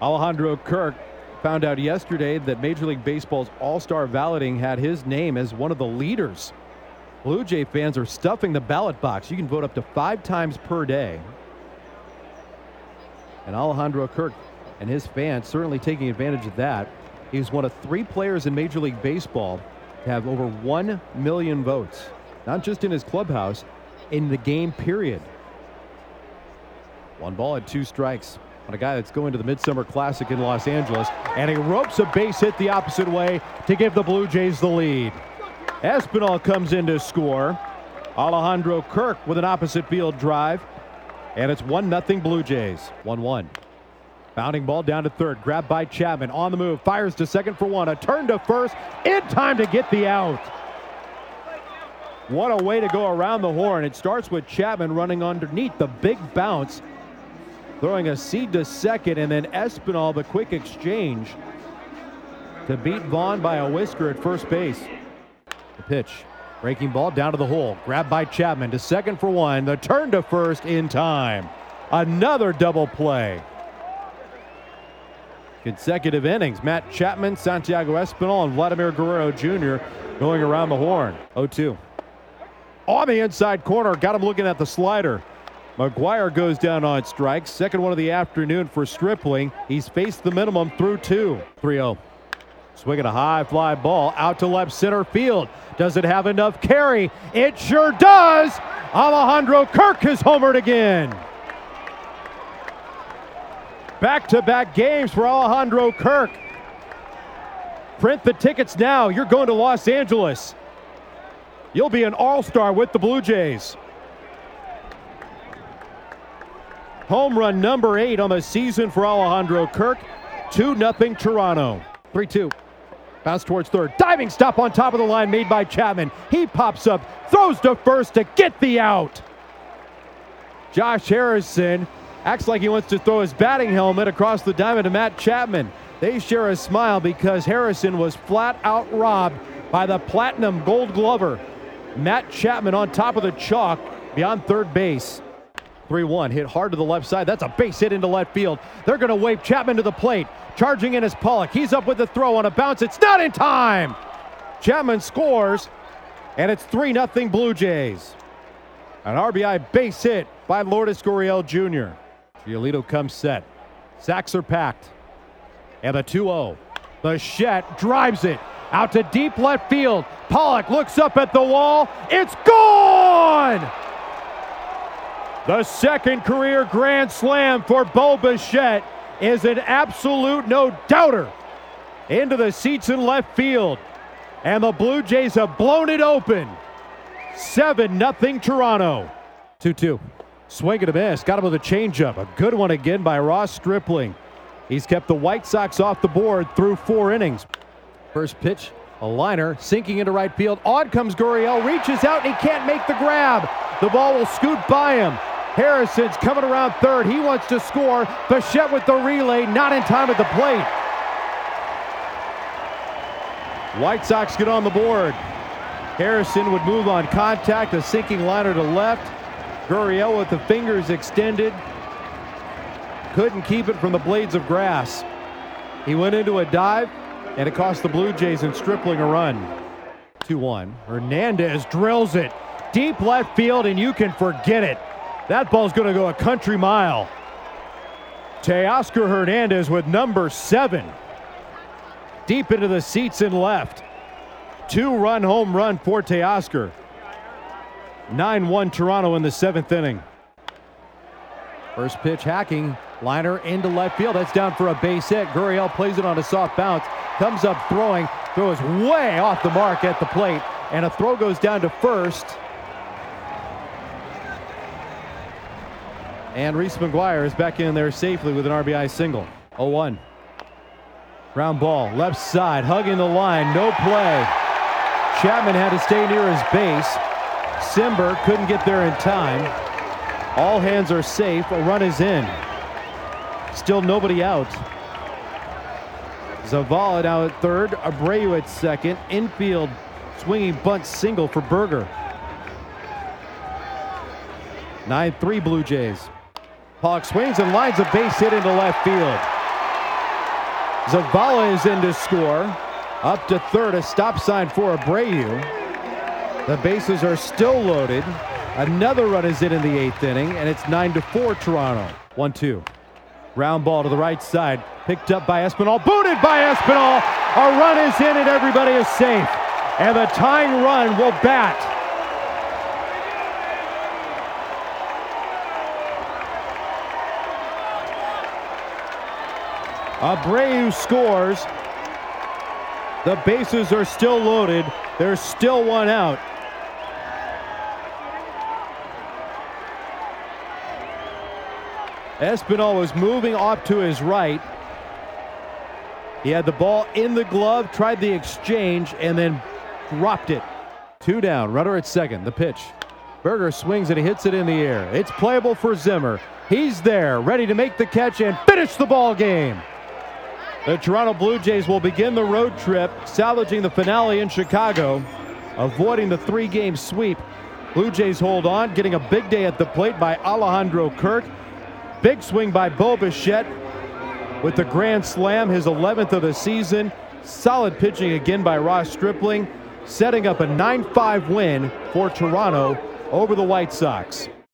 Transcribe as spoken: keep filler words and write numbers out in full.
Alejandro Kirk found out yesterday that Major League Baseball's All-Star balloting had his name as one of the leaders. Blue Jay fans are stuffing the ballot box. You can vote up to five times per day. And Alejandro Kirk and his fans certainly taking advantage of that. He's one of three players in Major League Baseball to have over one million votes. Not just in his clubhouse, in the game period. One ball and two strikes on a guy that's going to the Midsummer Classic in Los Angeles. And he ropes a base hit the opposite way to give the Blue Jays the lead. Espinal comes in to score. Alejandro Kirk with an opposite field drive. And it's one nothing Blue Jays. one one. Bounding ball down to third. Grabbed by Chapman. On the move. Fires to second for one. A turn to first. In time to get the out. What a way to go around the horn. It starts with Chapman running underneath the big bounce. Throwing a seed to second. And then Espinal, the quick exchange to beat Vaughn by a whisker at first base. The pitch. Breaking ball down to the hole. Grabbed by Chapman to second for one. The turn to first in time. Another double play. Consecutive innings. Matt Chapman, Santiago Espinal, and Vladimir Guerrero Junior going around the horn. oh two. On the inside corner. Got him looking at the slider. McGuire goes down on strikes. Second one of the afternoon for Stripling. He's faced the minimum through two. three oh. Swinging a high fly ball out to left center field. Does it have enough carry? It sure does. Alejandro Kirk has homered again. Back-to-back games for Alejandro Kirk. Print the tickets now. You're going to Los Angeles. You'll be an all-star with the Blue Jays. Home run number eight on the season for Alejandro Kirk. two nothing Toronto. three two. Bounce towards third. Diving stop on top of the line made by Chapman. He pops up, throws to first to get the out. Josh Harrison acts like he wants to throw his batting helmet across the diamond to Matt Chapman. They share a smile because Harrison was flat out robbed by the platinum gold glover. Matt Chapman on top of the chalk beyond third base. three one, hit hard to the left side. That's a base hit into left field. They're going to wave Chapman to the plate. Charging in is Pollock. He's up with the throw on a bounce. It's not in time. Chapman scores, and it's three nothing Blue Jays. An R B I base hit by Lourdes Gurriel Junior Giolito comes set. Sacks are packed. And a two oh. Bichette drives it out to deep left field. Pollock looks up at the wall. It's gone! The second career grand slam for Bo Bichette is an absolute no-doubter into the seats in left field. And the Blue Jays have blown it open. seven nothing Toronto. two two. Swing and a miss. Got him with a changeup. A good one again by Ross Stripling. He's kept the White Sox off the board through four innings. First pitch, a liner, sinking into right field. On comes Gurriel, reaches out, and he can't make the grab. The ball will scoot by him. Harrison's coming around third. He wants to score. Bichette with the relay, not in time at the plate. White Sox get on the board. Harrison would move on contact, a sinking liner to left. Gurriel with the fingers extended. Couldn't keep it from the blades of grass. He went into a dive, and it cost the Blue Jays and Stripling a run. two one. Hernandez drills it deep left field, and you can forget it. That ball's going to go a country mile. Teoscar Hernandez with number seven. Deep into the seats in left. Two-run home run for Teoscar. nine one Toronto in the seventh inning. First pitch hacking. Liner into left field. That's down for a base hit. Gurriel plays it on a soft bounce. Comes up throwing. Throw is way off the mark at the plate. And a throw goes down to first. And Reese McGuire is back in there safely with an R B I single. oh one. Ground ball, left side, hugging the line, no play. Chapman had to stay near his base. Simber couldn't get there in time. All hands are safe, a run is in. Still nobody out. Zavala now at third, Abreu at second. Infield swinging bunt single for Berger. nine three Blue Jays. Pollock swings and lines a base hit into left field. Zavala is in to score. Up to third, a stop sign for Abreu. The bases are still loaded. Another run is in in the eighth inning, and it's nine to four Toronto. one two. Round ball to the right side. Picked up by Espinal. Booted by Espinal. A run is in and everybody is safe. And the tying run will bat. Abreu scores. The bases are still loaded. There's still one out. Espinal was moving off to his right. He had the ball in the glove, tried the exchange, and then dropped it. Two down, runner at second. The pitch. Berger swings and he hits it in the air. It's playable for Zimmer. He's there, ready to make the catch and finish the ball game. The Toronto Blue Jays will begin the road trip, salvaging the finale in Chicago, avoiding the three-game sweep. Blue Jays hold on, getting a big day at the plate by Alejandro Kirk. Big swing by Bo Bichette with the grand slam, his eleventh of the season. Solid pitching again by Ross Stripling, setting up a nine five win for Toronto over the White Sox.